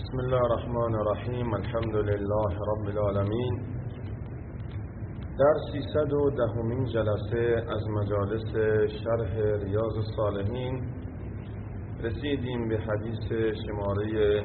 بسم الله الرحمن الرحیم. الحمد لله رب العالمین. در 310مین جلسه از مجالس شرح ریاض الصالحین رسیدیم به حدیث شماره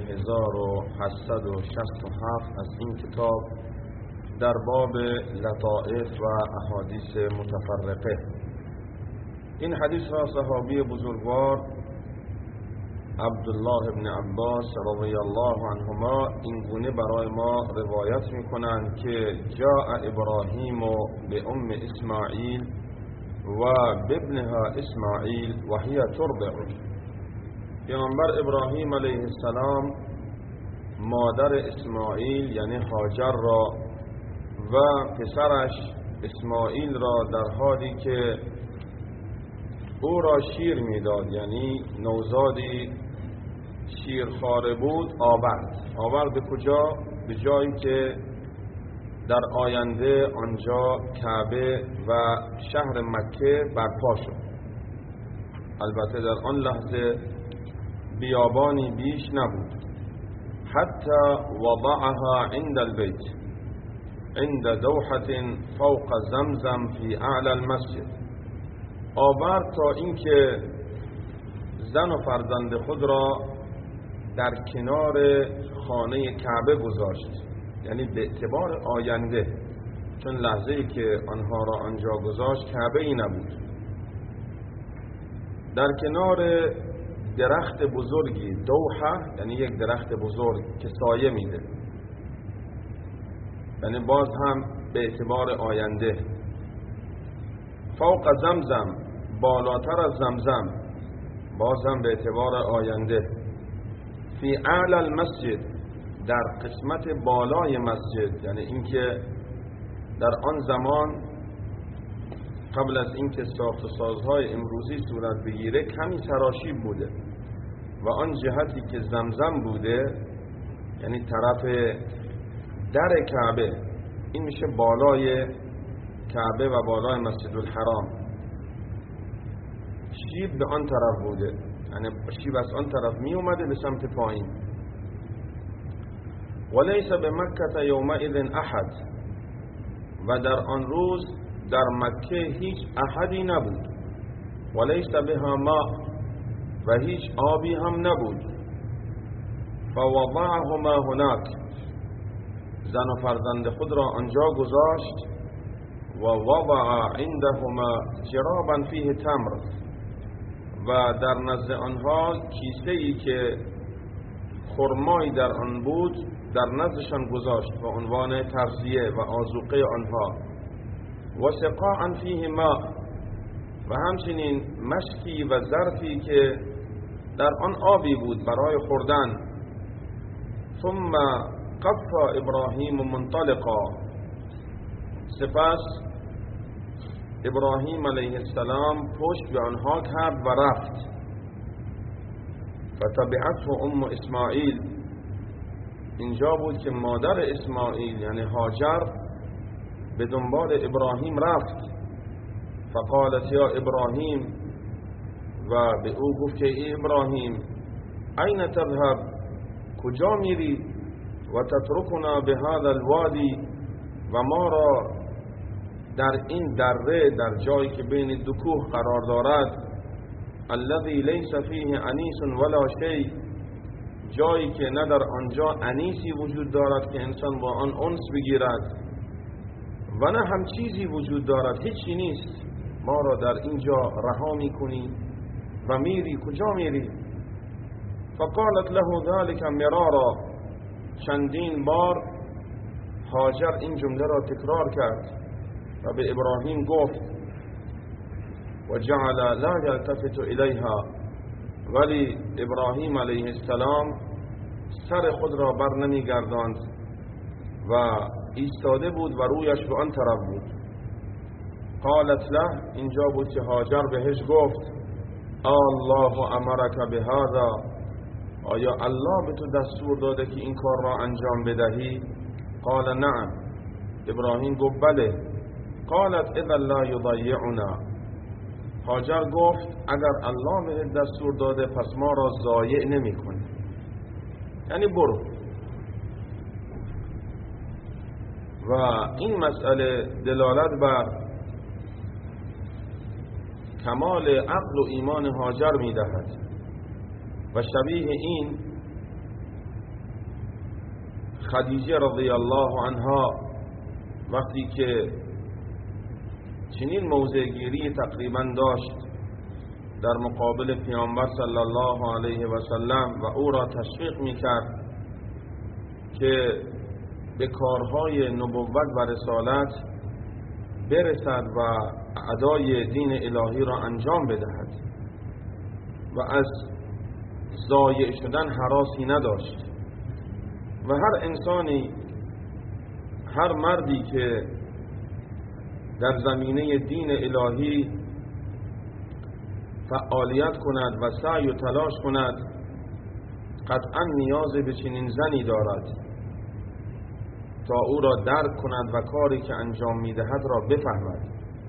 1867 از این کتاب در باب لطائف و احادیث متفرقه. این حدیث را صحابی بزرگوار عبدالله ابن عباس رضی الله عنهما این گونه برای ما روایت میکنند که جاء ابراهیم به ام اسماعیل و بابنها اسماعیل و هی ترضع. پیامبر ابراهیم علیه السلام مادر اسماعیل یعنی هاجر را و پسرش اسماعیل را در حالی که او را شیر میداد یعنی نوزادی شیرخواره بود آورد به کجا؟ به جایی که در آینده آنجا کعبه و شهر مکه برپا شد. البته در آن لحظه بیابانی بیش نبود. حتی وضعها عند البيت عند دوحة فوق زمزم في اعلى المسجد. آورد تا اینکه زن و فرزند خود را در کنار خانه کعبه گذاشت، یعنی به اعتبار آینده، چون لحظه‌ای که آنها را آنجا گذاشت کعبه ای نبود. در کنار درخت بزرگی، دوحه یعنی یک درخت بزرگ که سایه میده، یعنی باز هم به اعتبار آینده. فوق زمزم بالاتر از زمزم، باز هم به اعتبار آینده. فی اعلی المسجد در قسمت بالای مسجد، یعنی اینکه در آن زمان قبل از اینکه ساخت و سازهای امروزی صورت بگیره کمی سراشیب بوده و آن جهتی که زمزم بوده یعنی طرف در کعبه، این میشه بالای کعبه و بالای مسجد الحرام. شیب به آن طرف بوده، یعنی شیب از آن طرف می اومده به سمت پایین. ولیس بمکه یومئذ احد، و در آن روز در مکه هیچ احدی نبود. ولیس بها ماء، و هیچ آبی هم نبود. فوضعهما هناک، زن و فرزند خود را آنجا گذاشت. و وضع عندهما جرابا فیه تمر، و در نزد آنها کیسه‌ای که خرمایی در آن بود در نزدشان گذاشت به عنوان تغذیه و آذوقه آنها. و سقاء فیه ماء، و همچنین مشکی و ظرفی که در آن آبی بود برای خوردن. ثم قف ابراهیم منطلقا، سپس ابراهیم علیه السلام پشت به آنها کرد و رفت. فتبعته ام اسماعیل، اینجا بود که مادر اسماعیل یعنی هاجر به دنبال ابراهیم رفت. فقالت یا ابراهیم، و به او گفت که ای ابراهیم، این تذهب، کجا میری؟ و تترکنا به هذا الوادی، و ما را در این دره، در جایی که بین دو کوه قرار دارد، الذی لیس فیه انیس ولا شیء، جایی که نه در آنجا انیسی وجود دارد که انسان با آن انس بگیرد و نه هم چیزی وجود دارد، هیچی نیست. ما را در اینجا رها میکنی و میری، کجا میری؟ فقالت له ذلك مرارا، چندین بار هاجر این جمله را تکرار کرد و به ابراهیم گفت و جعل لا یلتفت الیها، ولی ابراهیم علیه السلام سر خود را بر نمیگرداند و ایستاده بود و رویش به آن طرف بود. قالت له، اینجا بود که هاجر بهش گفت الله امرک بهذا، آیا الله به تو دستور داده که این کار را انجام بدهی؟ قال نعم، ابراهیم گفت بله. قالت اذا لا یضیعنا، هاجر گفت اگر الله به دستور داده پس ما را ضایع نمی کنه، یعنی برو. و این مسئله دلالت بر کمال عقل و ایمان هاجر می‌دهد و شبیه این خدیجه رضی الله عنها وقتی که چنین موضع‌گیری تقریبا داشت در مقابل پیامبر صلی الله علیه و سلم و او را تشویق می‌کرد که به کارهای نبوت و رسالت برسد و ادای دین الهی را انجام بدهد و از ضایع شدن هراسی نداشت و هر انسانی، هر مردی که در زمینه دین الهی فعالیت کند و سعی و تلاش کند قطعا نیاز به چنین زنی دارد تا او را درک کند و کاری که انجام میدهد را بفهمد.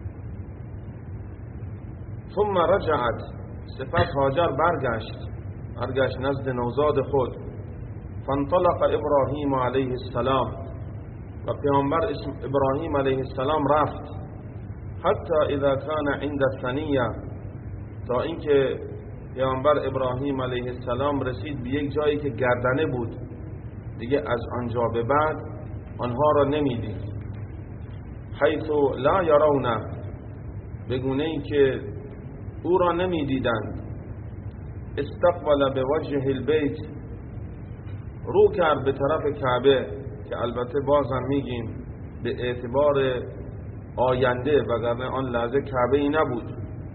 ثم رجعت، سپس هاجر برگشت نزد نوزاد خود. فانطلق ابراهیم علیه السلام، و پیامبر ابراهیم علیه السلام رفت حتی اذا کان عند الثنیه، تا اینکه پیامبر ابراهیم علیه السلام رسید به یک جایی که گردنه بود، دیگه از آنجا به بعد آنها را نمیدید. حیث لا یرونه، بگونه ای که او را نمیدیدند. استقبل به وجه البیت، رو کرد به طرف کعبه، که البته بازم میگیم به اعتبار آینده، وگرنه آن لحظه کعبه ای نبود.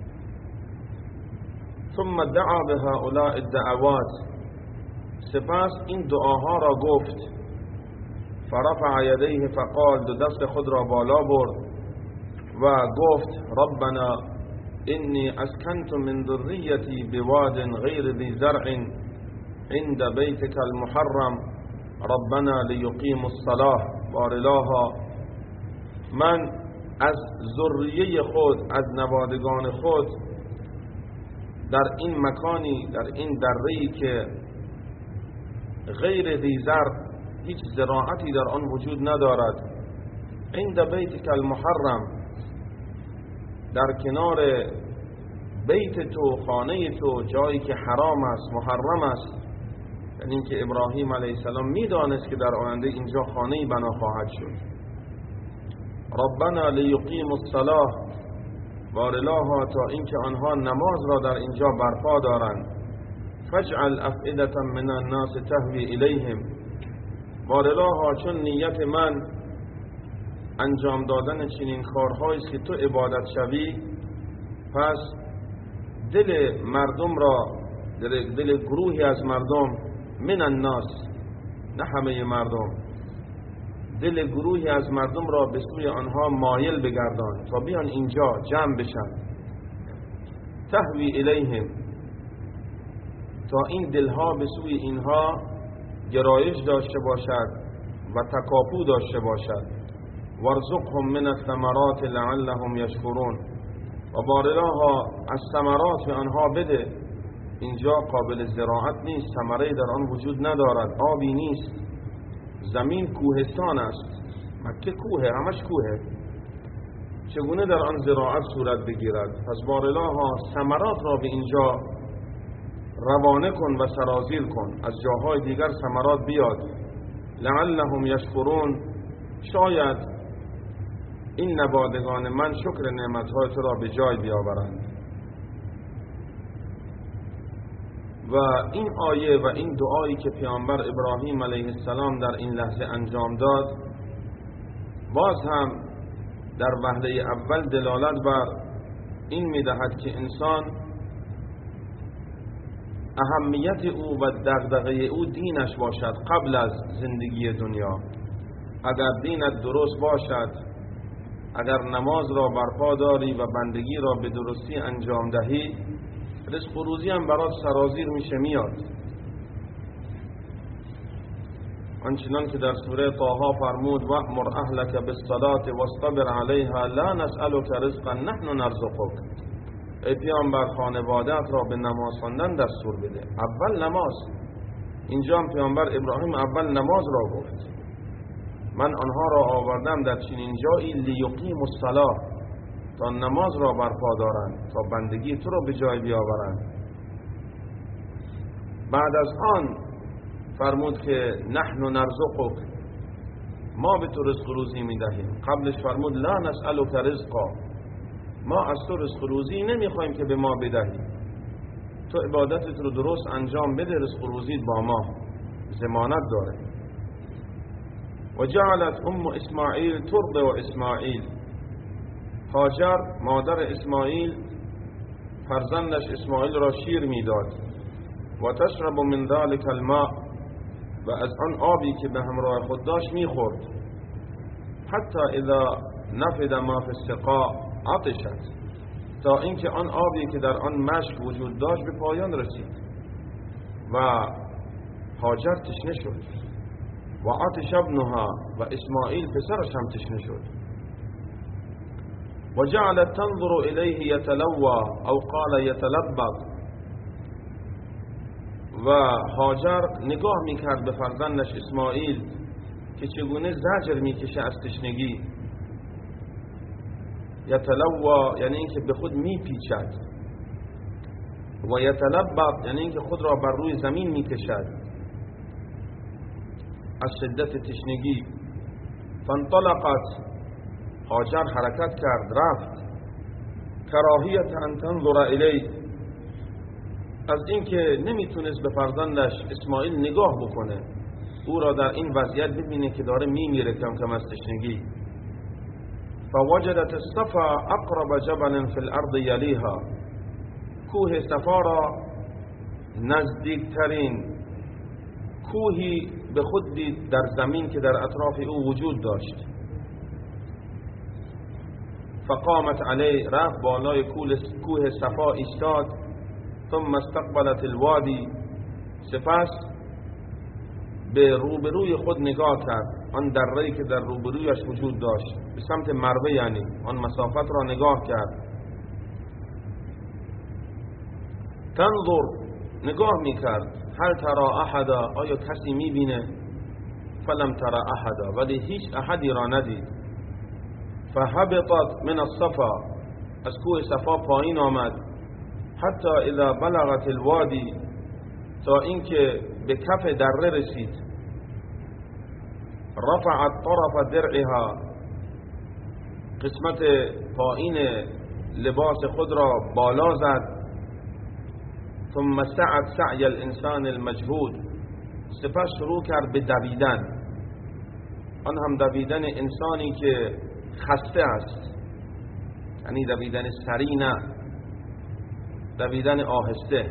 ثم دعا به هؤلاء الدعوات، سپس این دعاها را گفت. فرفع یدیه فقال، دو دست خود را بالا برد و گفت ربنا انی اسکنت من ذریتی بواد غیر ذی زرع عند بیتک المحرم ربنا لیقیموا الصلاة. بارالها، من از ذریه خود، از نوادگان خود، در این مکانی، در این دره‌ای که غیر ذی زرع، هیچ زراعتی در آن وجود ندارد، عند بیتک المحرم، در کنار بیت تو، خانه تو، جایی که حرام است، محرم است، یعنی اینکه ابراهیم علیه السلام میدانست که در آینده اینجا خانه‌ای بنا خواهد شد. ربنا لیقیموا الصلاة، بارالها، تا اینکه آنها نماز را در اینجا برپا دارند. فاجعل افئدة من الناس تهوی الیهم، بارالها، چون نیت من انجام دادن چنین کارهایی است که تو عبادت شوی، پس دل مردم را، دل گروهی از مردم، من الناس، نه همه مردم، دل گروهی از مردم را به سوی آنها مایل بگردان تا بیان اینجا جمع بشن. تهوی الیهم، تا این دلها به سوی اینها گرایش داشته باشد و تکاپو داشته باشد. وارزقهم من الثمرات لعلهم یشکرون، و بارالها از ثمرات به آنها بده. اینجا قابل زراعت نیست، ثمره در آن وجود ندارد، آبی نیست، زمین کوهستان است، مکه کوه، همش کوه، چگونه در آن زراعت صورت بگیرد؟ پس بارالها ثمرات را به اینجا روانه کن و سرازیر کن، از جاهای دیگر ثمرات بیاد. لعلهم یشکرون، شاید این نوادگان من شکر نعمتهای تو را به جای بیاورند. و این آیه و این دعایی که پیامبر ابراهیم علیه السلام در این لحظه انجام داد، باز هم در وهله اول دلالت بر این می‌دهد که انسان اهمیت او و دغدغه او دینش باشد قبل از زندگی دنیا. اگر دینت درست باشد، اگر نماز را برپا داری و بندگی را به درستی انجام دهی، رزق و روزی هم برات سرازیر میشه میاد. آنچنان که در سوره طه فرمود وأمر اهلک بالصلاة واصطبر علیها لا نسألک رزقا نحن نرزقک. ای پیامبر، خانواده‌ات را به نماز خواندن دستور بده. اول نماز. اینجا هم پیامبر ابراهیم اول نماز را گفت. من آنها را آوردم در چنین جایی لیقیموا الصلاة، تا نماز را برپا دارند، تا بندگی تو را به جای بیاورند. بعد از آن فرمود که نحن نرزقک، ما به تو رزق روزی میدهیم. قبلش فرمود لا نسألک رزقا، ما از تو رزق روزی نمیخوایم که به ما بدهی، تو عبادتت رو درست انجام بده، رزق روزیت با ما ضمانت داره. و جعلت ام اسماعیل ترضع اسماعیل، هاجر مادر اسماعیل فرزندش اسماعیل را شیر میداد. و تشرب من ذلك الماء، و از آن آبی که به همراه خود داشت میخورد. حتی اذا نفد ما فی السقاء عطشت، تا اینکه آن آبی که در آن مشک وجود داشت به پایان رسید و هاجر تشنه شد. و عطش ابنها، و اسماعیل پسرش هم تشنه شد. و جعلت تنظر الیه یتلوى او قال یتلبط، و هاجر نگاه میکرد به فرزندش اسماعیل که چگونه زجر میکشه از تشنگی. یتلوى یعنی اینکه به خود میپیچد، و یتلبط یعنی اینکه خود را بر روی زمین میکشد از شدت تشنگی. فانطلقت، هاجر حرکت کرد رفت. کراهیت ان تنظر الی، از اینکه نمیتونست به فرزندش اسماعیل نگاه بکنه، او را در این وضعیت ببینه که داره میمیره کم کم از تشنگی. فوجدت الصفا اقرب جبل فی الارض یلیها، کوه صفا را نزدیکترین کوهی به خود دید در زمین که در اطراف او وجود داشت. فقامت علی، رفت بالای کوه صفا ایستاد. ثم استقبلت الوادی، سپس به روبروی خود نگاه کرد، آن دره‌ای که در روبرویش وجود داشت به سمت مروه، یعنی آن مسافت را نگاه کرد. تنظر، نگاه میکرد. هل ترى احدا، آیا کسی میبینه؟ فلم ترى احدا، ولی هیچ احدی را ندید. فهبطت من الصفا، از کوه صفا پایین آمد. حتی اذا بلغت الوادی، تا اینکه به کف دره رسید. رفعت طرف درعها، قسمت پایین لباس خود را بالا زد. ثم سعت سعی الانسان المجهود، سپس شروع کرد به دویدن، آن هم دویدن انسانی که خسته است، یعنی دویدن سریع نه، دویدن آهسته.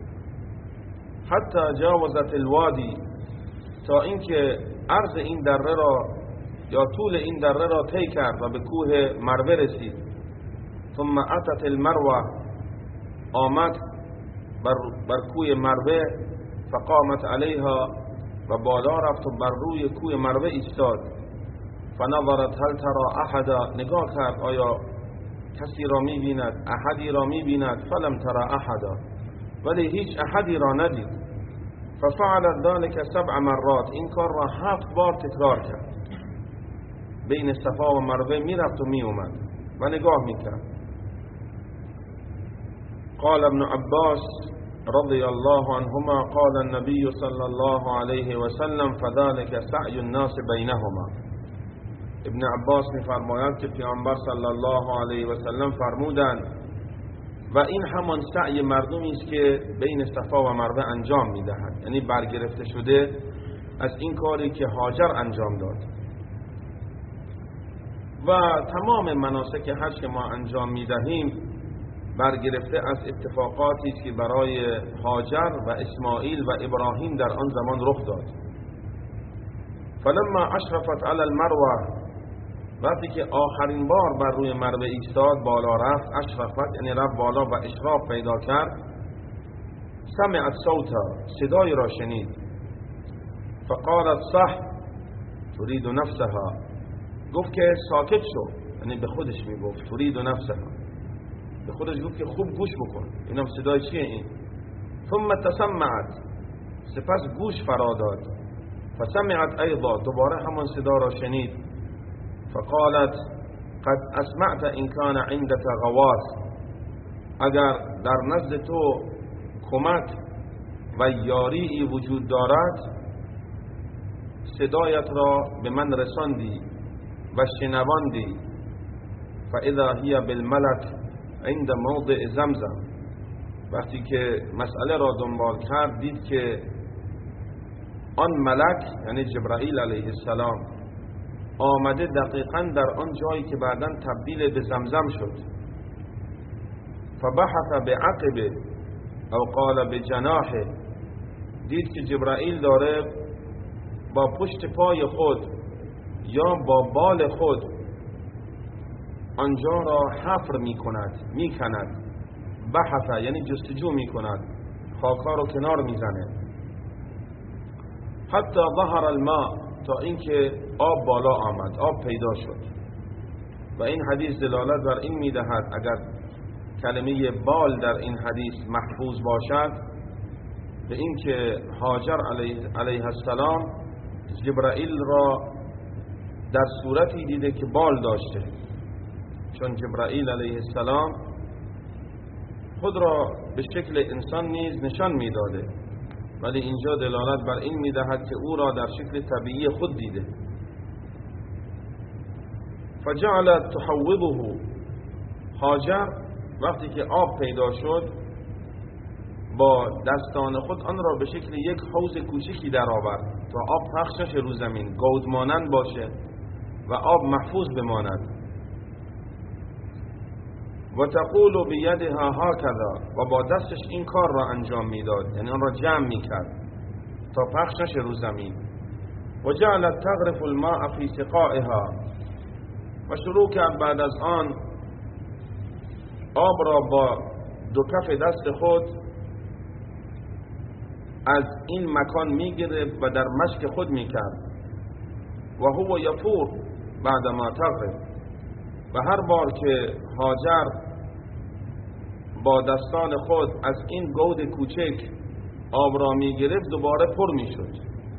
حتی جاوزت الوادی، تا اینکه عرض این دره را یا طول این دره را طی کرد و به کوه مروه رسید. ثم اتت المروه، آمد بر کوه مروه. فقامت علیها، و بالا رفت و بر روی کوه مروه ایستاد. فنظرت هل ترى احدا، نگاه کرد آیا کسی را می‌بیند، احدی را می‌بیند. فلم ترى احدا، ولی هیچ احدی را ندید. ففعلت ذلك 7 مرات، این کار را 7 بار تکرار کرد. بین صفا و مروه میرفت و میومد و نگاه میکرد. قال ابن عباس رضی الله عنهما قال النبي صلی الله علیه و سلم فذلك سعی الناس بینهما. ابن عباس میفرماید که پیامبر صلی الله علیه و سلم فرمودند و این همان سعی مردمی است که بین صفا و مروه انجام میدهند، یعنی برگرفته شده از این کاری که هاجر انجام داد. و تمام مناسک حج که ما انجام میدهیم برگرفته از اتفاقاتی است که برای هاجر و اسماعیل و ابراهیم در آن زمان رخ داد. فلما اشرفت علی المروه، وقتی که آخرین بار بر روی مروه ایستاد، بالا رفت، اشرفت یعنی رفت بالا و اشراف پیدا کرد. سمعت صوتا، صدای را شنید. فقالت صح تريد نفسها، گفت که ساکت شو، یعنی به خودش میگفت تريد نفسها، به خودش گفت که خوب گوش بکن، اینم صدای چیه این؟ ثم تسمعت، سپس گوش فرا داد. فسمعت ایضا، دوباره همان صدا را شنید. فقالت قد اسمعت ان کان عندك غواث، اگر در نزد تو کمک و یاری وجود دارد صدایت را به من رساندی و شنواندی. فاذا هی بالملک عند موضع زمزم، وقتی که مسئله را دنبال کرد دید که آن ملک یعنی جبرائیل علیه السلام آمده دقیقاً در آن جایی که بعداً تبدیل به زمزم شد. فبحث بعقبه او قال بجناحه، دید که جبرائیل داره با پشت پای خود یا با بال خود آنجا را حفر می کند. بحث یعنی جستجو می کند، خاک‌ها رو کنار می زنه. حتی ظهر الماء، تا اینکه آب بالا آمد، آب پیدا شد. و این حدیث دلالت بر این می دهد اگر کلمه بال در این حدیث محفوظ باشد، به این که هاجر علیه السلام جبرائیل را در صورتی دیده که بال داشته، چون جبرائیل علیه السلام خود را به شکل انسان نیز نشان میداده، ولی اینجا دلالت بر این میدهد که او را در شکل طبیعی خود دیده. فجعلت تحوبه، هاجر وقتی که آب پیدا شد با دستان خود آن را به شکل یک حوض کوچکی در آورد تا آب پخش نشه رو زمین، گود مانند باشه و آب محفوظ بماند. و تقول بیدها هکذا، و با دستش این کار را انجام میداد، یعنی آن را جمع میکرد تا پخش نشه رو زمین. و جعلت تغرف الماء فی سقائها، و شروع کرد بعد از آن آب را با دو کف دست خود از این مکان میگرفت و در مشک خود میکرد. و هو یفور بعد ما تغرف، و هر بار که هاجر با دستان خود از این گود کوچک آب را میگرفت دوباره پر میشد.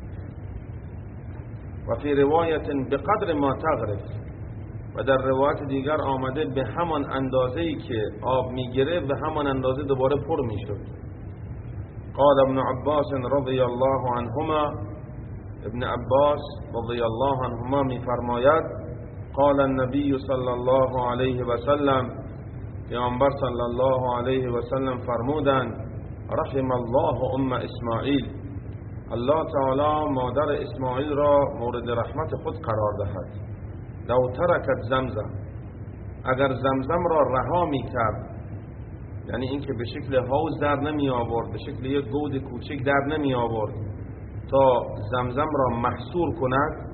و فی روایت بقدر ما تغرف، و در روایت دیگر آمده به همان اندازه‌ای که آب میگرفت به همان اندازه دوباره پر میشد. قال ابن عباس رضی الله عنهما، ابن عباس رضی الله عنهما میفرماید قال النبی صلی الله علیه و سلم، پیامبر صلی الله علیه و سلم فرمودند رحم الله ام اسماعیل، الله تعالی مادر اسماعیل را مورد رحمت خود قرار دهد. لو ترکت زمزم، اگر زمزم را رها می کرد، یعنی اینکه به شکل حوض در نمی آورد، به شکل یک گود کوچک در نمی آورد تا زمزم را محصور کند،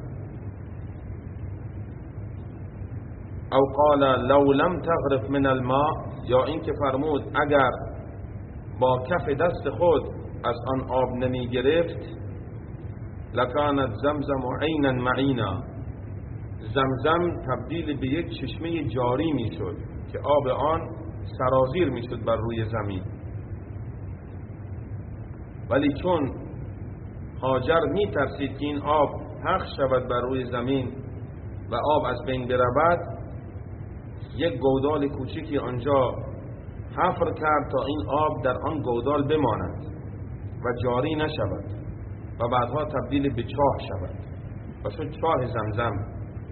او قال لو لم تغرف من الماء، یا اینکه فرمود اگر با کف دست خود از آن آب نمی گرفت، لکانت زمزم عینا معینا، زمزم تبدیل به یک چشمه جاری می شد که آب آن سرازیر می شد بر روی زمین. ولی چون هاجر می ترسید که این آب پخش شود بر روی زمین و آب از بین برود، یک گودال کوچکی آنجا حفر کرد تا این آب در آن گودال بماند و جاری نشود و بعدها تبدیل به چاه شود و شد چاه زمزم.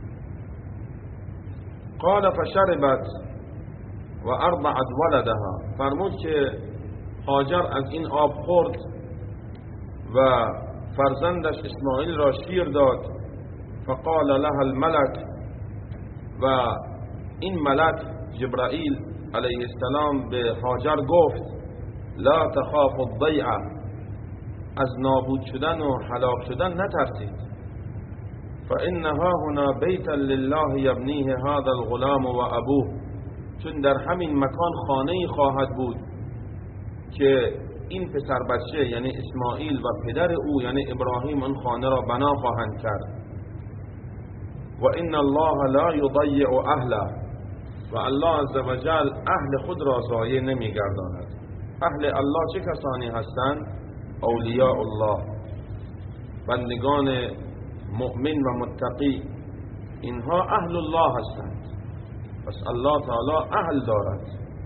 قال فشربت و ارضعت ولدها، فرمود که هاجر از این آب خورد و فرزندش اسماعیل را شیر داد. فقال لها الملک، و این ملک جبرائیل علیه السلام به هاجر گفت لا تخاف الضیعه، از نابود شدن و هلاک شدن نترسید. فانها هنا بیتا لله یبنیه هذا الغلام و ابوه، چون در همین مکان خانه‌ای خواهد بود که این پسر بچه یعنی اسماعیل و پدر او یعنی ابراهیم آن خانه را بنا خواهند کرد. و ان الله لا یضیع اهله، و الله عزوجل اهل خود را ضایع نمیگرداند. اهل الله چه کسانی هستند؟ اولیاء الله. بندگان مؤمن و متقی اینها اهل الله هستند، پس الله تعالی اهل دارد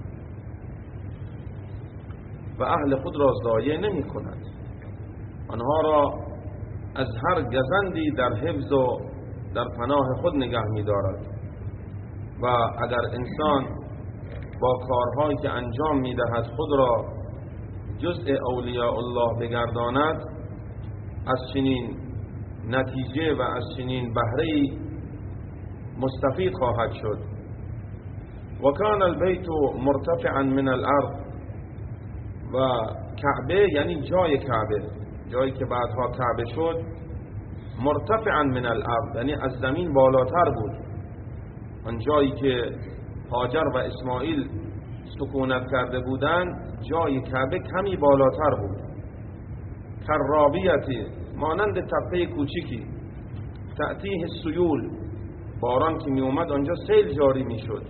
و اهل خود را ضایع نمی کند، آنها را از هر گزندی در حفظ و در پناه خود نگه می دارد و اگر انسان با کارهایی که انجام می دهد خود را جزء اولیاء الله بگرداند، از چنین نتیجه و از چنین بهره‌ای مستفید خواهد شد. و کان البیت مرتفعا من الارض، و کعبه یعنی جای کعبه، جایی که بعدها کعبه شد، مرتفعا من الارض یعنی از زمین بالاتر بود. آن جایی که هاجر و اسماعیل سکونت کرده بودند جای کعبه کمی بالاتر بود. کرابیتی مانند تپه کوچیکی، تأتیه السیول باران که می اومد آنجا سیل جاری می شد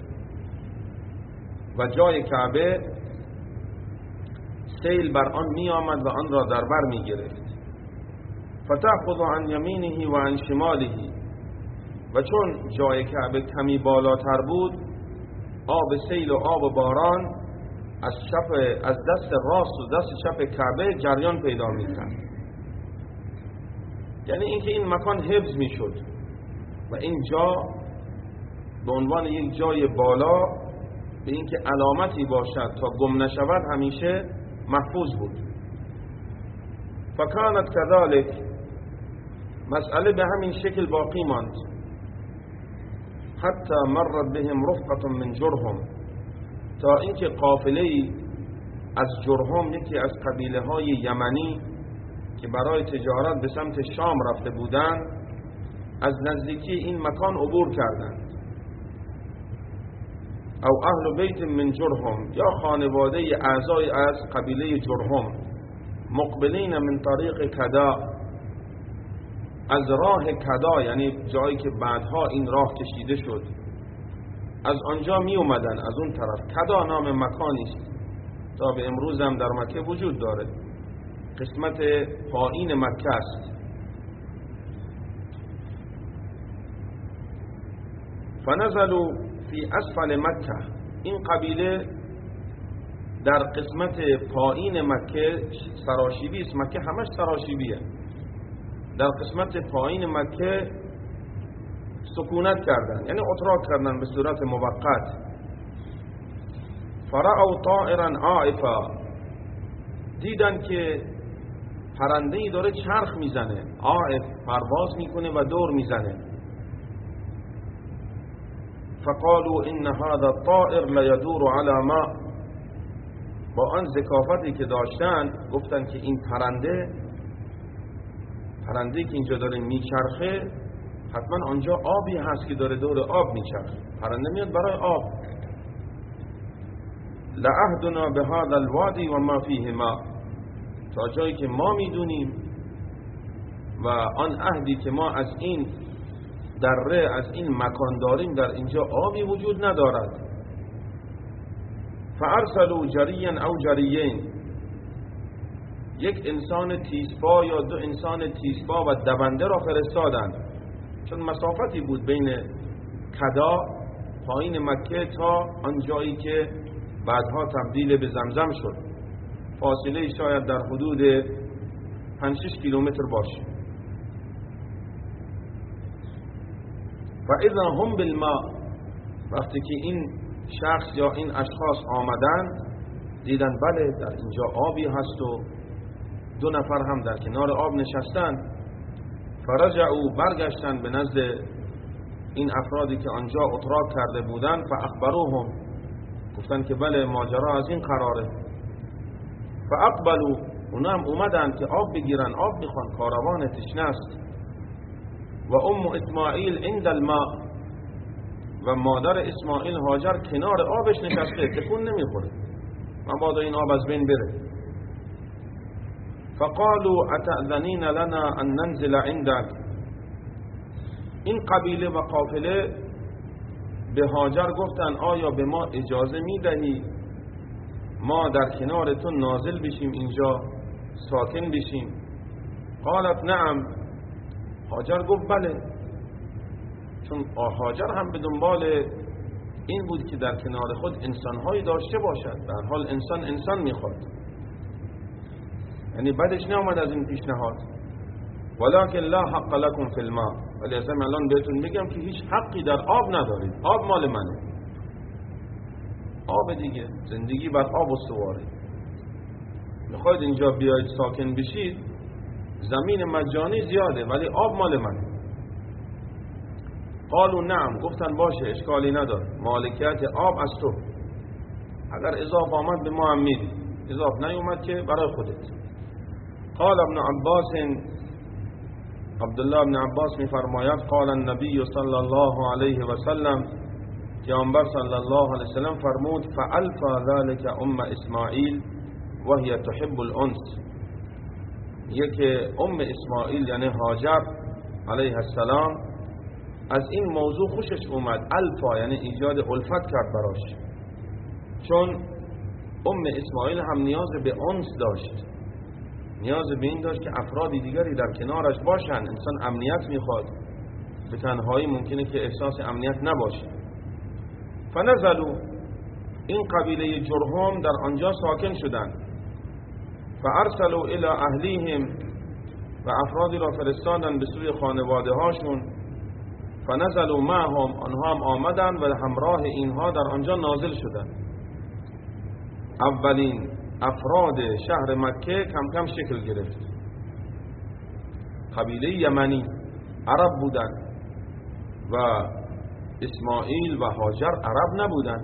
و جای کعبه سیل بر آن می آمد و آن را در بر می گرفت. فتأخذ عن یمینه و عن شماله، و چون جای کعبه کمی بالاتر بود آب سیل و آب باران از دست راست و دست چپ کعبه جریان پیدا می کرد، یعنی اینکه این مکان حفظ می شد و این جا به عنوان یک جای بالا به اینکه علامتی باشد تا گم نشود همیشه محفوظ بود. فکانت کذالک، مسئله به همین شکل باقی ماند. حتی مرت بهم رفقة من جرهم، تا اینکه قافله‌ای از جرهم، یکی از قبیله های یمنی که برای تجارت به سمت شام رفته بودند، از نزدیکی این مکان عبور کردند. او اهل بیت من جرهم، یا خانواده اعضای از قبیله جرهم، مقبلین من طریق کدا، از راه کدا یعنی جایی که بعدها این راه کشیده شد از آنجا می اومدن، از اون طرف. کدا نام مکانی است تا به امروز هم در مکه وجود داره، قسمت پایین مکه است. فنزلوا فی اسفل مکه، این قبیله در قسمت پایین مکه، سراشیبی است، مکه همش سراشیبیه، در قسمت پایین مکه سکونت کردن، یعنی اتراک کردن به صورت موقت. فرأوا طائرا عائفا، دیدن که پرنده‌ای داره چرخ میزنه، عائف پرواز میکنه و دور میزنه. فقالوا ان هذا الطائر لیدور علی ما، با آن ذکافتی که داشتن گفتن که این پرنده که اینجا داره میچرخه حتما آنجا آبی هست که داره دور آب میچرخه، پرنده میاد برای آب. لعهدنا بهذا الوادی و ما فیه ما، تا جایی که ما میدونیم و آن عهدی که ما از این دره، از این مکان داریم، در اینجا آبی وجود ندارد. فارسلوا جریا او جریین، یک انسان تیزپا یا دو انسان تیزپا و دونده را فرستادند، چون مسافتی بود بین کدا پایین مکه تا آن جایی که بعدها تبدیل به زمزم شد، فاصله شاید در حدود 5-6 کیلومتر باشه. و اذا هم بالماء، وقتی که این شخص یا این اشخاص آمدن دیدن بله در اینجا آبی هست و 2 نفر هم در کنار آب نشستن. فرجعوا، برگشتن به نزد این افرادی که آنجا اتراک کرده بودن. فاخبروهم، گفتن که بله ماجرا از این قراره. فاقبلوا، اونا هم اومدن که آب بگیرن، آب میخوان، کاروان تشنه است. و ام اسماعیل عند الماء، و مادر اسماعیل هاجر کنار آبش نشسته، تکون نمیخوره، مبادا این آب از بین بره. فقالوا اتأذنین لنا ان ننزل عندك، این قبیله و قافله به هاجر گفتن آیا به ما اجازه میدهی ما در کنارتون نازل بشیم، اینجا ساکن بشیم؟ قالت نعم، هاجر گفت بله، چون هاجر هم به دنبال این بود که در کنار خود انسانهایی داشته باشد. در حال انسان میخواد، یعنی بدش نامد از این پیشنهاد. ولکن لا حق لكم فی الماء، ولی اصلا الان بهتون میگم که هیچ حقی در آب ندارید، آب مال منه. آب دیگه، زندگی بر آب استواره. میخواید اینجا بیاید ساکن بشید، زمین مجانی زیاده ولی آب مال منه. قالوا نعم، گفتن باشه اشکالی نداره، مالکیت آب از تو، اگر اضاف آمد به ما هم میدی، اضاف نیومد که برای خودت. قال ابن عباس، عبدالله ابن عباس میفرماید قال النبی صلی الله علیه و سلم، پیامبر صلی الله علیه و سلم فرمود فالفا ذلك اسماعیل وهي تحب الانس، یک اسماعیل یعنی هاجر علیه السلام از این موضوع خوشش اومد. الفا یعنی ایجاد الفت کرد براش، چون اسماعیل هم نیاز به انس داشت، نیاز به این داشت که افراد دیگری در کنارش باشن. انسان امنیت میخواد، به تنهایی ممکنه که احساس امنیت نباشه. فنزلوا، این قبیله جرهم در آنجا ساکن شدند. فارسلوا الى اهلیهم، و افرادی را فرستادند به سوی خانواده هاشون. فنزلوا معهم، آنها هم آمدند و همراه اینها در آنجا نازل شدند. اولین افراد شهر مکه کم کم شکل گرفت. قبیله یمنی عرب بودند و اسماعیل و هاجر عرب نبودند.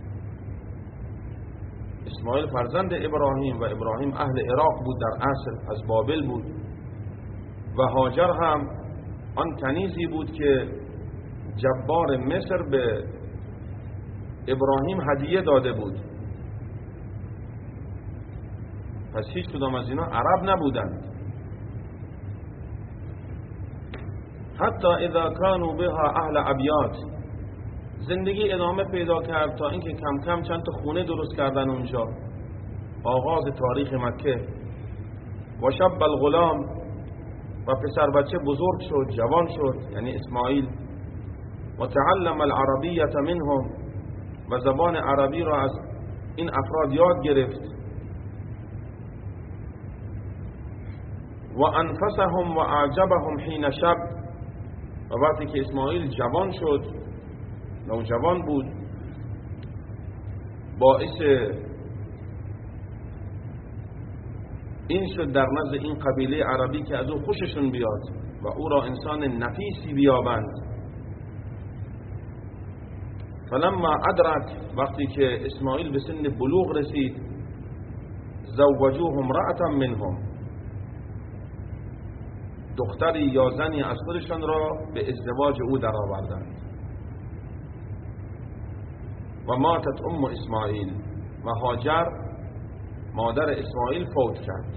اسماعیل فرزند ابراهیم و ابراهیم اهل عراق بود، در اصل از بابل بود، و هاجر هم آن کنیزی بود که جبار مصر به ابراهیم هدیه داده بود. پس هیچ کدام از اینا عرب نبودند. حتی اذا كانوا بها اهل ابیات، زندگی ادامه پیدا کرد تا اینکه کم کم چند تا خونه درست کردن اونجا. آغاز تاریخ مکه. و شب الغلام، و پسر بچه بزرگ شد، جوان شد، یعنی اسماعیل. و تعلم العربیه منهم، و زبان عربی را از این افراد یاد گرفت. و انفسهم و اعجبهم حین شب، و وقتی که اسماعیل جوان شد، نوجوان بود، باعث این شد در نزد این قبیله عربی که از او خوششون بیاد و او را انسان نفیسی بیابند. فلما ادرک، وقتی که اسماعیل به سن بلوغ رسید، زوجوه امرأة منهم، دختری یا زنی از خودشان را به ازدواج او در آوردند. و ماتت اسماعیل، و هاجر مادر اسماعیل فوت کرد.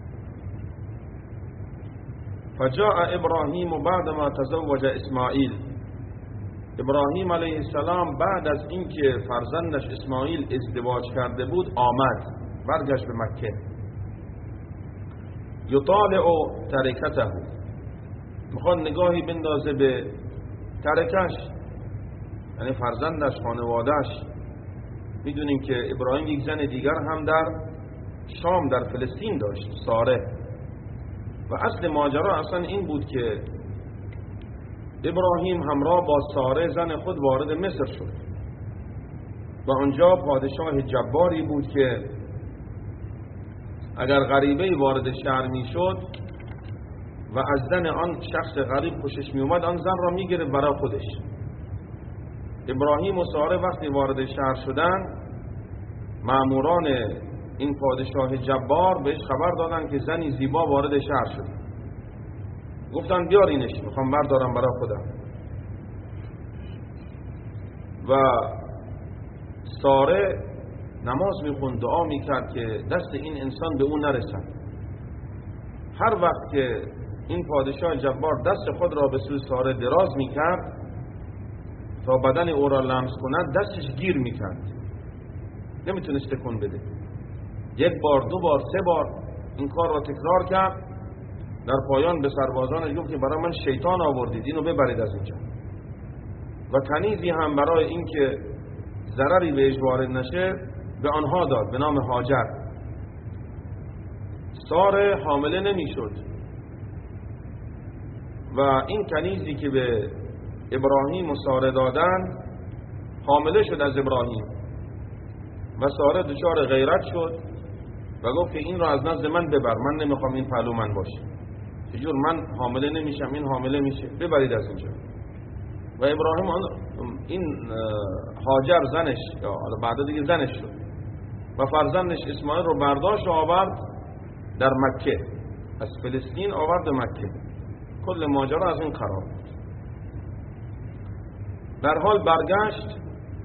فجاء ابراهیم بعد ما تزوج اسماعیل، ابراهیم علیه السلام بعد از اینکه فرزندش اسماعیل ازدواج کرده بود آمد، برگشت به مکه. یطالع ترکته، میخواد نگاهی بندازه به ترکش، یعنی فرزندش، خانوادهش. میدونیم که ابراهیم یک زن دیگر هم در شام، در فلسطین داشت، ساره. و اصل ماجرا اصلا این بود که ابراهیم همراه با ساره زن خود وارد مصر شد و آنجا پادشاه جباری بود که اگر غریبه وارد شهر می شد و از زن آن شخص غریب خوشش می اومد، آن زن را می گرفت برای خودش. ابراهیم و ساره وقتی وارد شهر شدن، ماموران این پادشاه جبار بهش خبر دادن که زنی زیبا وارد شهر شد. گفتن بیارینش، میخوام بردارم برای خودم. و ساره نماز میخوند، دعا میکرد که دست این انسان به اون نرسد. هر وقت که این پادشاه جبار دست خود را به سوی ساره دراز میکرد تا بدن او را لمس کند، دستش گیر میکرد، نمیتونست تکون بده. یک بار، دو بار، سه بار این کار را تکرار کرد در پایان به سربازانش گفت که برای من شیطان آوردید، اینو ببرید از اینجا. و کنیزی هم برای اینکه ضرری بهش وارد نشه به آنها داد به نام هاجر. ساره حامله نمیشد و این کنیزی که به ابراهیم و ساره دادن حامله شد از ابراهیم و ساره دچار غیرت شد و گفت که این را از نزد من ببر، من نمیخوام این پهلو من باشه، چجور من حامله نمیشم این حامله میشه، ببرید از اینجا. و ابراهیم این هاجر زنش، یا بعد دیگه زنش شد و فرزندش اسماعیل رو برداشت و آورد در مکه، از فلسطین آورد به مکه. کل ماجرا از این قرار بود. در حال برگشت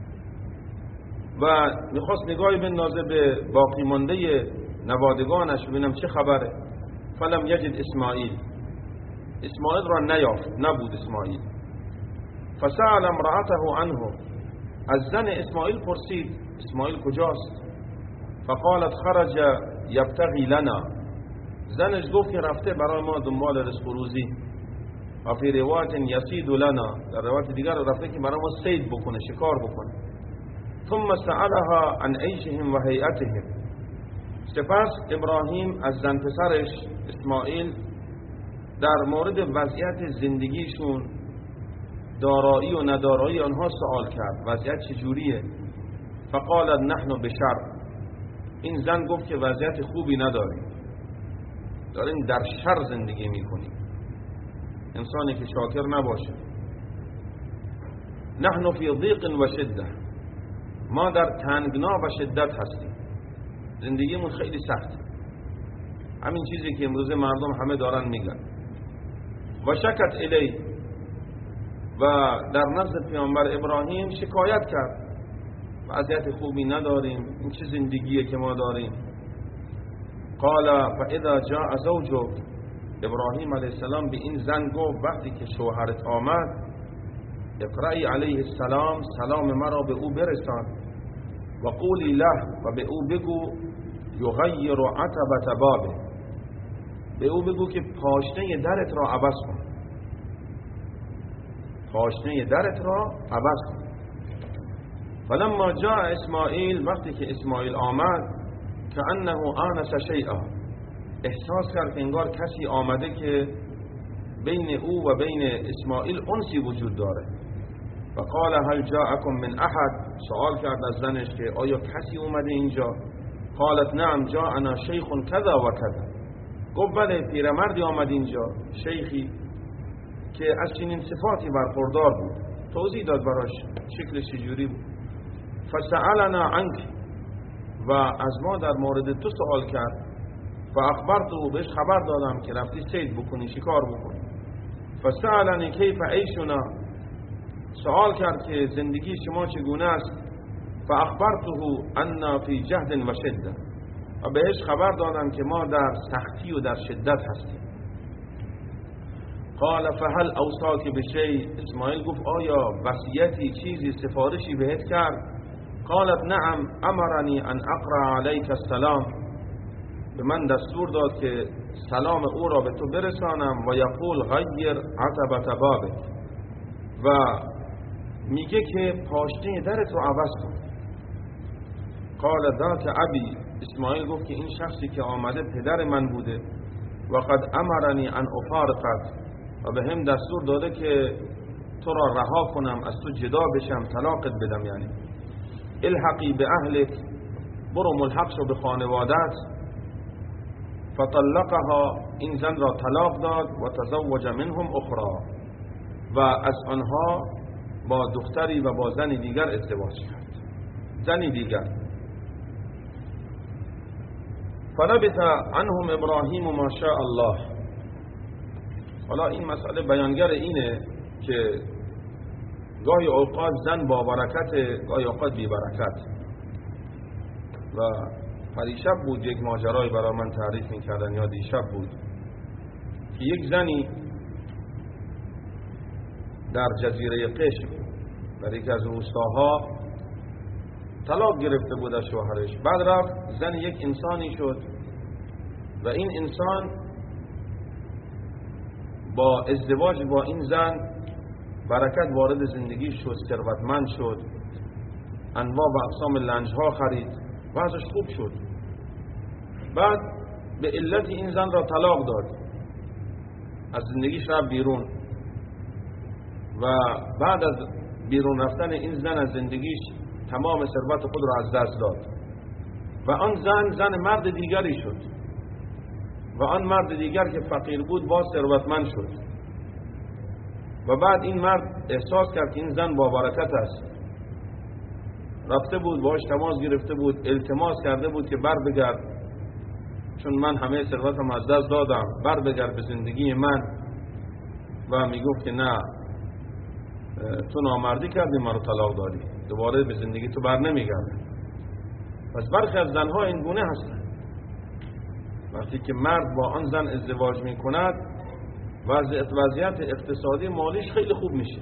و میخواست نگاهی بندازه به باقی مانده نوادگانش ببینم چه خبره. فلم یجد اسماعیل را نیافت، نبود اسماعیل. فسأل امرأته عنه، از زن اسماعیل پرسید اسماعیل کجاست؟ فقالت خرج یبتغی لنا، زنش گفت که رفته برای ما دنبال رزق و روزی. و فی روایت یصید لنا، در روایت دیگر رفته که برای ما صید بکنه، شکار بکنه. ثم سألها عن عیشهم و هیئتهم، سپس ابراهیم از زن پسرش اسماعیل در مورد وضعیت زندگیشون، دارایی و ندارایی آنها سوال کرد، وضعیت چجوریه؟ فقالت نحن بشر، این زن گفت که وضعیت خوبی نداریم، داریم در شر زندگی میکنیم، انسانی که شاکر نباشه. نحن فی ضیق و شده، ما در تنگنا و شدت هستیم، زندگیمون خیلی سخته، همین چیزی که امروز مردم همه دارن میگن. و شکت الی، و در نزد پیامبر ابراهیم شکایت کرد، وضعیت خوبی نداریم، این چه زندگیه که ما داریم. قال فاذا جاء زوجک، ابراهیم علیه السلام به این زن گفت وقتی که شوهرت آمد، اقرأی علیه السلام، سلام مرا به او برسان، و قولی له، و به او بگو یغیر عتبة بابه، به او بگو که پاشنه درت را عوض کن، پاشنه درت را عوض کن. فلما جاء اسماعیل، وقتی که اسماعیل آمد، کأنه آنس شیئا، احساس کرد انگار کسی آمده که بین او و بین اسماعیل انسی وجود داره. و قال هل جاءکم من احد، سوال کرد از زنش که آیا کسی اومده اینجا؟ قالت نعم جاءنا شیخ کذا و کذا، گفت بله پیرمردی آمد اینجا، شیخی که از چنین صفاتی برخوردار بود. توضیح داد براش شکلش چجوری بود. فسألنا عنک، و از ما در مورد تو سوال کرد. فاخبرته، بهش خبر دادم که رفتی صید بکنی، شکار بکنی. فسألنی کیف عیشنا، سوال کرد که زندگی شما چگونه است. فاخبرته انا فی جهد و شده، و بهش خبر دادم که ما در سختی و در شدت هستیم. قال فهل اوصاک بشیء، اسماعیل گفت آیا وصیتی، چیزی، سفارشی بهت کرد؟ قالت نعم امرنی ان اقرأ علیک السلام، به من دستور داد که سلام او را به تو برسانم. و یقول غیر عتبة بابک، و میگه که پاشنه درت رو عوض کن. قال ذاک ابی، اسماعیل گفت که این شخصی که آمده پدر من بوده. و قد امرنی ان افارقت، و به هم دستور داده که تو را رها کنم، از تو جدا بشم، طلاقت بدم. یعنی الحقی به اهلک، برو ملحق شو به خانوادت. فطلقها، این زن را طلاق داد. و تزوج منهم اخرى، و از آنها با دختری و با زنی دیگر ازدواج کرد، زنی دیگر. فلبث عنهم ابراهیم ما شاء الله. حالا این مسئله بیانگر اینه که گاهی اوقات زن با برکت، گاهی اوقات بی برکت. و پریشب بود یک ماجرای برای من تعریف میکردن، یا دیشب بود، که یک زنی در جزیره قشم در یک از روستاها طلاق گرفته بود از شوهرش. بعد رفت زن یک انسانی شد و این انسان با ازدواج با این زن برکت وارد زندگی شد، ثروتمند شد، انواع و اقسام لنجها خرید و ازش خوب شد. بعد به علت این زن را طلاق داد، از زندگیش رفت بیرون و بعد از بیرون رفتن این زن از زندگیش تمام ثروت خود را از دست داد و آن زن مرد دیگری شد و آن مرد دیگر که فقیر بود باز ثروتمند شد و بعد این مرد احساس کرد که این زن با برکت است، رفته بود باش تماس گرفته بود، التماس کرده بود که بر بگرد، چون من همه ثروتم از دست دادم، بر بگرد به زندگی من. و میگفت که نه، تو نامردی کردی، من رو طلاق دادی، دوباره به زندگی تو بر نمیگردم. پس برخی از زنها این گونه هستند، وقتی که مرد با آن زن ازدواج میکند وضعیت اقتصادی مالیش خیلی خوب میشه.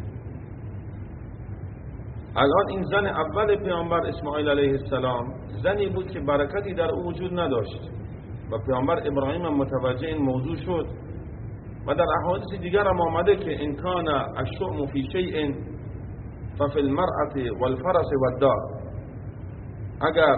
الان این زن اول پیامبر اسماعیل علیه السلام زنی بود که برکتی در او وجود نداشت و پیامبر ابراهیم هم متوجه این موضوع شد و در احادیث دیگر هم آمده که ان کان الشؤم فی شیء ففی المرأة والفرس والدار، اگر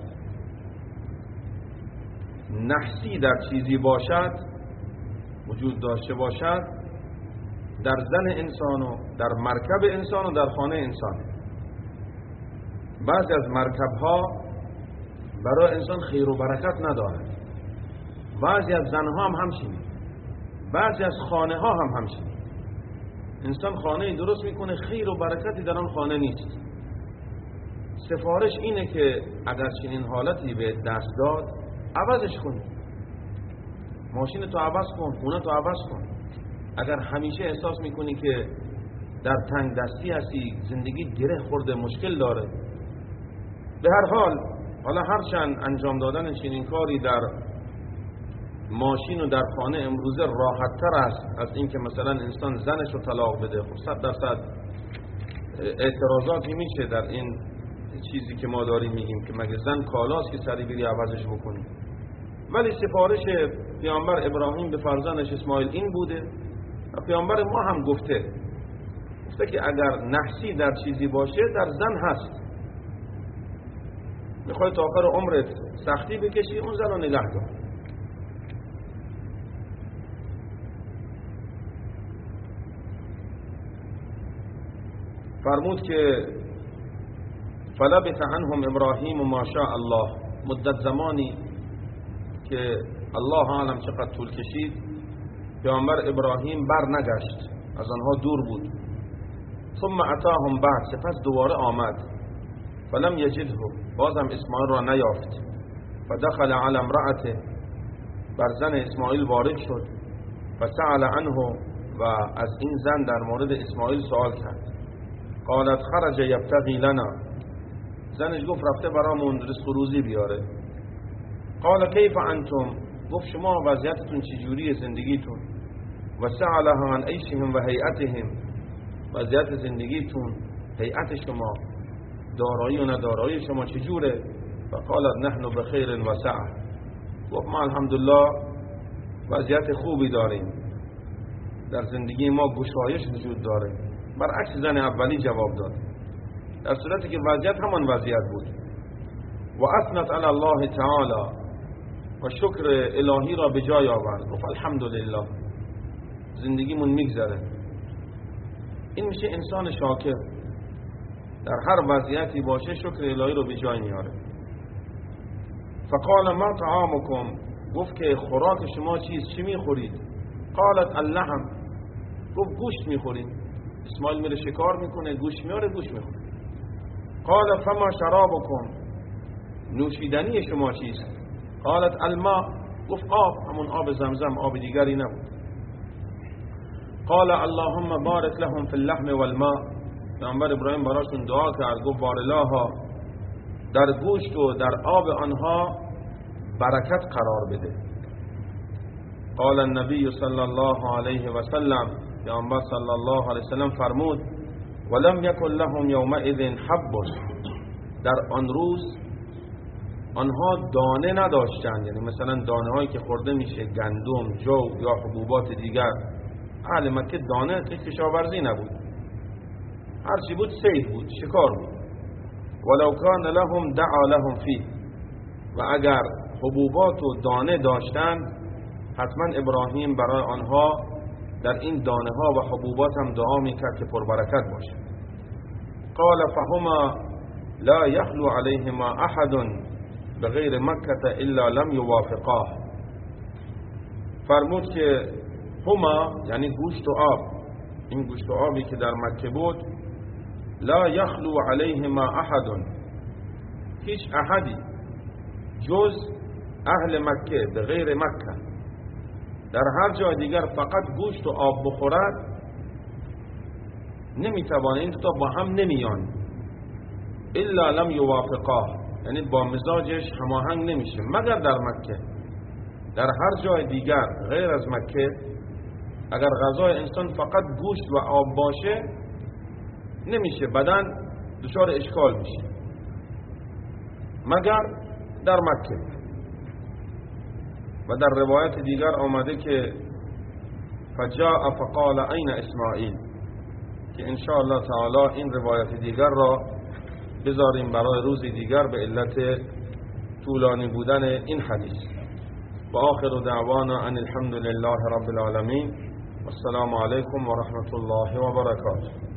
نحسی در چیزی باشد، وجود داشته باشد، در زن انسان و در مرکب انسان و در خانه انسان. بعضی از مرکب ها برای انسان خیر و برکت ندارد، بعضی از زنها هم همچنین، بعضی از خانه ها هم همچنین. انسان خانه درست میکنه، خیر و برکتی در آن خانه نیست. سفارش اینه که اگر چنین حالتی به دست داد عوضش کن، ماشین تو عوض کن، خونه تو عوض کن. اگر همیشه احساس میکنی که در تنگ دستی هستی، زندگی گره خورده، مشکل داره، به هر حال حالا هرچند انجام دادن چنین کاری در ماشین و در خانه امروزه راحت تر است از اینکه مثلا انسان زنش رو طلاق بده. خب 100% اعتراضاتی میشه در این چیزی که ما داریم میگیم که مگه زن کالاست که سری بری عوضش بکنی. ولی سفارش پیامبر ابراهیم به فرزندش اسماعیل این بوده و پیامبر ما هم گفته که اگر نحسی در چیزی باشه در زن هست، میخوای تا آخر عمرت سختی بکشی، اون زن رو نگه دار. فرمود که فلبث عنهم ابراهیم ما شاء الله، مدت زمانی که الله عالم چقدر طول کشید، پیامبر ابراهیم بر نگشت، از آنها دور بود. ثم اتاهم بعد، سپس دوباره آمد، فلم یجده، بازم اسماعیل را نیافت. فدخل علی امرأته، بر زن اسماعیل وارد شد. فسأل عنه، و از این زن در مورد اسماعیل سوال کرد. قالت خرج یبتغی لنا، زنش گفت رفته برامون رزق و روزی بیاره. قال کیف انتم، گفت شما وضعیتتون چجوریه، زندگیتون؟ و سألها عن عیشهم و هیئتهم، وضعیت زندگیتون، هیئت شما، دارایی و ندارایی شما چجوره؟ فقالت نحن بخیر و سعه، گفت ما الحمدلله وضعیت خوبی داریم، در زندگی ما گشایش وجود داره. برعکس زن اولی جواب داد، در صورتی که وضعیت همان وضعیت بود. و اثنت علی الله تعالی، و شکر الهی را به جای آورد، گفت الحمدلله، زندگیمون میگذره. این میشه انسان شاکر، در هر وضعیتی باشه شکر الهی رو به جای میاره. فقال ما طعامکم، گفت که خوراک شما چیست، چی میخورید؟ قالت اللحم، گفت گوشت میخوریم. اسماعیل میره شکار میکنه، گوشت میاره، گوشت میخوره. قال فما شرابکم، نوشیدنی شما چیست؟ قالت الماء، گفت آب، همون آب زمزم، آب دیگری نبود. قال اللهم بارک لهم فی اللحم والماء، پیامبر ابراهیم براشون دعا کرد، گفت بارالله، در گوشت و در آب آنها برکت قرار بده. قال النبی صلی الله علیه و سلم، پیامبر صلی الله علیه و سلم فرمود ولم یکن لهم یومئذ حب، در آن روز آنها دانه نداشتند، یعنی مثلا دانه هایی که خورده میشه، گندم، جو یا حبوبات دیگر، اهل مکه دانه کشاورزی نبود، هرچی بود صید بود، شکار بود. ولو کان لهم دعا لهم فیه، و اگر حبوبات و دانه داشتند حتما ابراهیم برای آنها در این دانه ها و حبوبات هم دعا میکرد که پربرکت باشه. قال فهما لا يخلو عليهما احد بغیر مکه الا لم یوافقاه. فرمود که هما یعنی گوشت و آب، این گوشت و آبی که در مکه بود، لا یخلو علیهما احد، هیچ احدی جز اهل مکه به غیر مکه در هر جای دیگر فقط گوشت و آب بخورد نمیتوانه، این دوتا با هم نمیان، الا لم یوافقاه، یعنی با مزاجش هماهنگ نمیشه مگر در مکه. در هر جای دیگر غیر از مکه اگر غذای انسان فقط گوشت و آب باشه نمیشه، بدن دچار اشکال میشه، مگر در مکه. و در روایت دیگر آمده که فجاء فقال این اسماعیل، که انشاءالله تعالی این روایت دیگر را بذاریم برای روزی دیگر به علت طولانی بودن این حدیث. و آخر دعوانا ان الحمد لله رب العالمین و السلام علیکم و رحمت الله و برکاته.